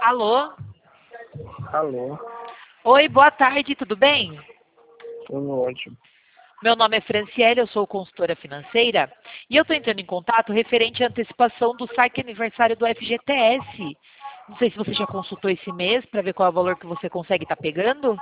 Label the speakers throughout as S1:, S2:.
S1: Alô?
S2: Alô,
S1: Oi, boa tarde, tudo bem?
S2: tudo ótimo.
S1: Meu nome é Franciele, eu sou consultora financeira e eu estou entrando em contato referente à antecipação do saque aniversário do FGTS. Não sei se você já consultou esse mês para ver qual é o valor que você consegue estar pegando.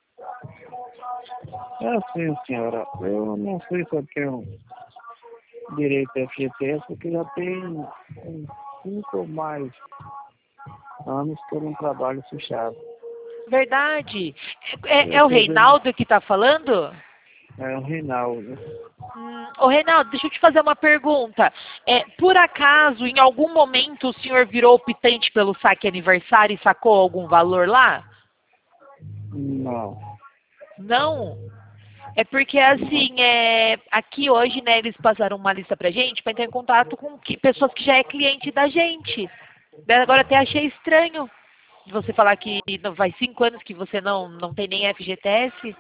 S2: É assim, senhora, eu não sei se eu tenho direito a FGTS, porque já tem uns 5 ou mais anos que eu não trabalho fechado.
S1: Verdade.
S2: Eu
S1: É o
S2: tô vendo,
S1: Reinaldo que está falando?
S2: é o Reinaldo.
S1: Ô Reinaldo, deixa eu te fazer uma pergunta. Por acaso, em algum momento, o senhor virou optante pelo saque aniversário e sacou algum valor lá?
S2: Não,
S1: Não? É porque,
S2: não.
S1: assim, aqui hoje, né, eles passaram uma lista pra gente para entrar em contato com pessoas que já é cliente da gente. Daí agora até achei estranho de você falar que faz 5 anos que você não tem nem FGTS.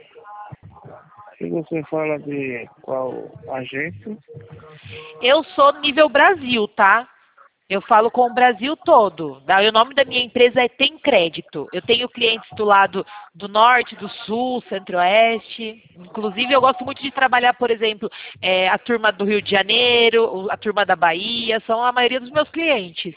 S2: Se você fala de qual agência,
S1: Eu sou nível Brasil, tá? Eu falo com o Brasil todo. O nome da minha empresa é Tem Crédito. Eu tenho clientes do lado do norte, do sul, centro-oeste. Inclusive, eu gosto muito de trabalhar, por exemplo, a turma do Rio de Janeiro, a turma da Bahia. São a maioria dos meus clientes,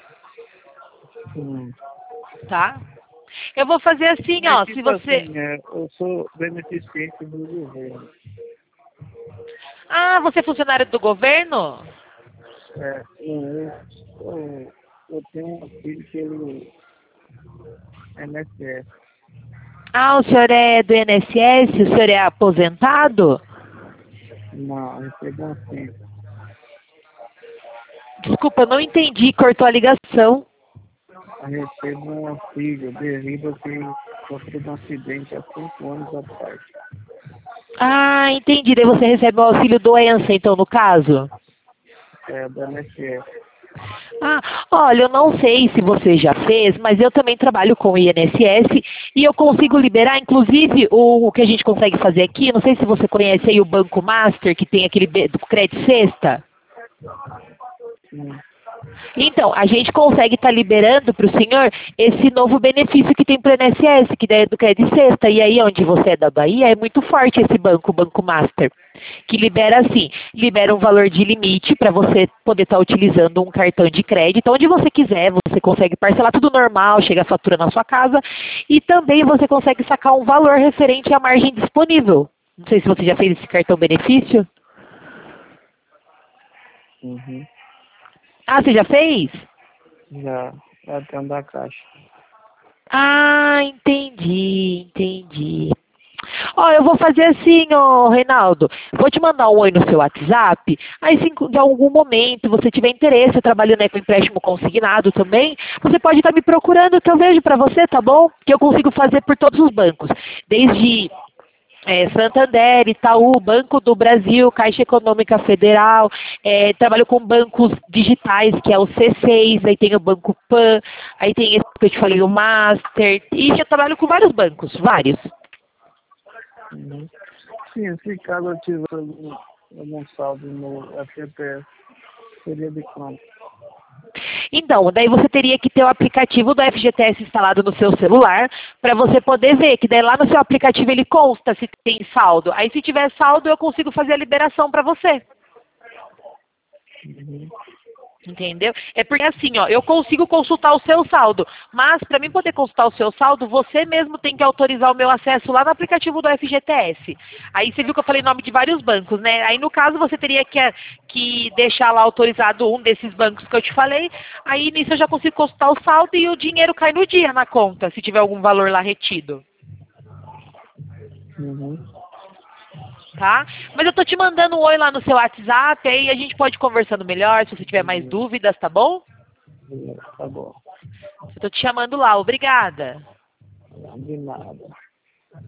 S2: hum,
S1: tá? Eu vou fazer assim,
S2: é
S1: ó. Se
S2: tipo
S1: você...
S2: assim, eu sou beneficente do governo.
S1: Ah, você é funcionário do governo?
S2: Eu tenho um filho que ele é MSF.
S1: Ah, o senhor é do INSS? O senhor é aposentado?
S2: Não, recebo um filho.
S1: Desculpa, eu não entendi. Cortou a ligação.
S2: Eu recebo um auxílio devido a que sofri um acidente há 5 anos atrás.
S1: Ah, entendi. Daí você recebe o auxílio doença, então, no caso?
S2: É da MSF.
S1: Ah, olha, eu não sei se você já fez, mas eu também trabalho com o INSS e eu consigo liberar, inclusive, o que a gente consegue fazer aqui. Não sei se você conhece aí o Banco Master, que tem aquele do Crédito Sexta.
S2: Sim.
S1: Então, a gente consegue estar liberando para o senhor esse novo benefício que tem para o INSS, que daí é do Crédito Sexta. E aí, onde você é da Bahia, é muito forte esse banco, o Banco Master, que libera assim, libera um valor de limite para você poder estar utilizando um cartão de crédito onde você quiser, você consegue parcelar tudo normal, chega a fatura na sua casa, e também você consegue sacar um valor referente à margem disponível. Não sei se você já fez esse cartão benefício.
S2: Uhum.
S1: Ah, você já fez?
S2: Já, já tem da Caixa.
S1: Ah, entendi. Ó, eu vou fazer assim, ó, Reinaldo. Vou te mandar um oi no seu WhatsApp. Aí, se em algum momento você tiver interesse, eu trabalho, né, com empréstimo consignado também, você pode estar me procurando que eu vejo para você, tá bom? Que eu consigo fazer por todos os bancos. Desde Santander, Itaú, Banco do Brasil, Caixa Econômica Federal, trabalho com bancos digitais, que é o C6, aí tem o Banco Pan, aí tem esse que eu te falei, o Master, e já trabalho com vários bancos, vários.
S2: Uhum. Sim, se caso eu tiver algum saldo no FGTS, seria de quanto?
S1: Então, daí você teria que ter o aplicativo do FGTS instalado no seu celular para você poder ver, que daí lá no seu aplicativo ele consta se tem saldo. Aí se tiver saldo, eu consigo fazer a liberação para você.
S2: Uhum.
S1: Entendeu? É porque assim, ó, eu consigo consultar o seu saldo, mas para mim poder consultar o seu saldo, você mesmo tem que autorizar o meu acesso lá no aplicativo do FGTS. Aí você viu que eu falei nome de vários bancos, né? Aí no caso você teria que deixar lá autorizado um desses bancos que eu te falei. Aí nisso eu já consigo consultar o saldo e o dinheiro cai no dia na conta, se tiver algum valor lá retido.
S2: Uhum.
S1: Tá? Mas eu tô te mandando um oi lá no seu WhatsApp, aí a gente pode ir conversando melhor, se você tiver mais
S2: Beleza,
S1: dúvidas, tá bom?
S2: beleza, tá bom.
S1: Eu tô te chamando lá, obrigada.
S2: De nada.